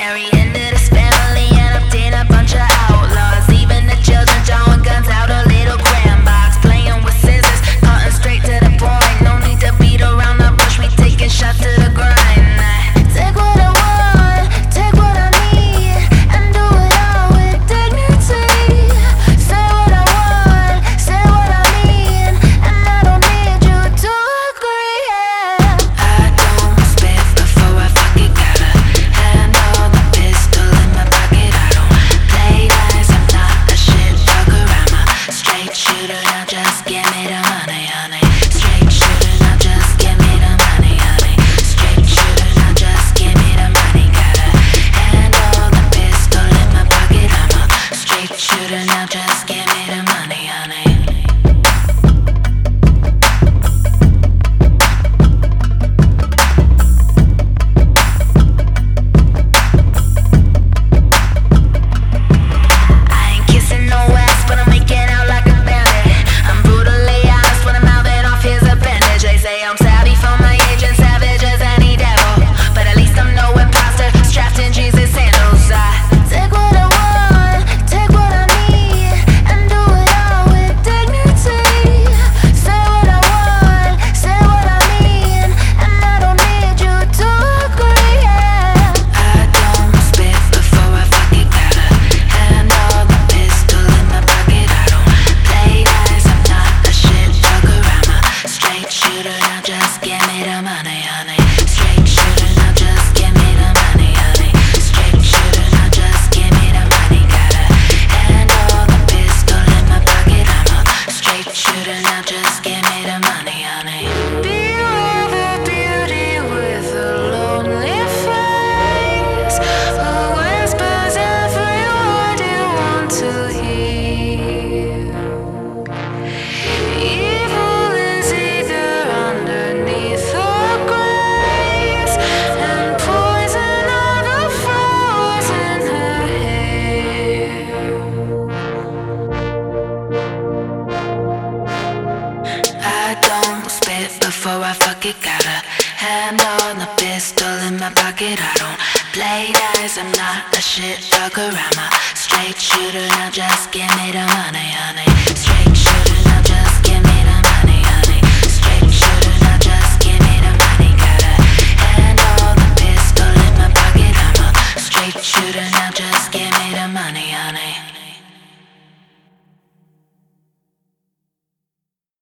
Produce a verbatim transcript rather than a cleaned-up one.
Marry into this family and obtain a bunch of outlaws. Even the children drawing guns out a little grand box. Playing with scissors, cutting straight to the point. No need to beat around the bush, we taking shots to the grind. Take what I want, take what I need, and do it all with dignity. Say what I want, say what I mean, and I don't need you to agree, yeah. I don't spit before I fuck it, gotta handle the pistol in my pocket. I don't play nice, I'm not a shit talker, I'm a straight shooter. Now just give me the money, honey. Straight shooter, now just give me the money, honey. Straight shooter, now just give me the money. Gotta handle the pistol in my pocket. I'm a straight shooter, now just give me the money, honey. I ain't kissing no ass, but I'm making out like a bandit. I'm brutally honest when I'm mouthing off his appendage. They say I'm savvy from my age and savage as any devil, but at least I'm no imposter, strapped in Jesus sandals. I take what I want, take what I need, and do it all with dignity. Say what I want, say what I mean, and I don't need you to agree, yeah. I don't spit before I fuck it, gotta handle the pistol in my pocket. I don't play nice, I'm not a shit talker, I'm a straight shooter. Now just give me the money, honey. Straight shooter, now just give me the money, honey. Straight shooter, now just give me the money. Gotta handle the pistol in my pocket. I'm a straight shooter, now just give me the money, honey. Beware the beauty with a lonely face, who whispers every word you want to hear. Evil is either underneath or grace, and poison are the flowers in her hair. I don't spit before I fuck it, gotta hand on the pistol in my pocket. I don't play nice, I'm not a shit talker, I'm a straight shooter. Now just give me the money, honey. Straight